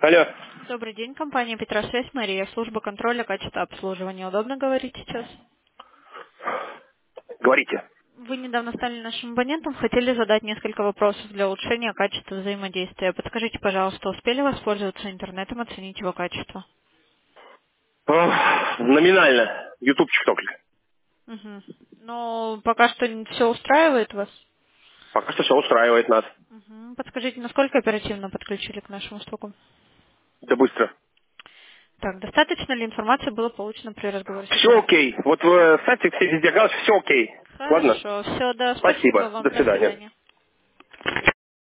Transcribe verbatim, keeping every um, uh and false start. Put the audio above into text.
Алло. Добрый день, компания Петросвязь, Мария, служба контроля качества обслуживания. Удобно говорить сейчас? Говорите. Вы недавно стали нашим абонентом, хотели задать несколько вопросов для улучшения качества взаимодействия. Подскажите, пожалуйста, успели воспользоваться интернетом, оценить его качество? Ох, номинально. Ютубчик только. Угу. Но пока что все устраивает вас? Пока что все устраивает нас. Угу. Подскажите, насколько оперативно подключили к нашему стоку? Да быстро. Так, достаточно ли информации было получено при разговоре с Все оператором? окей. Вот в ставьте все везде галочки, все окей. Ладно? Хорошо, все, да, спасибо Спасибо. вам, До до свидания. свидания.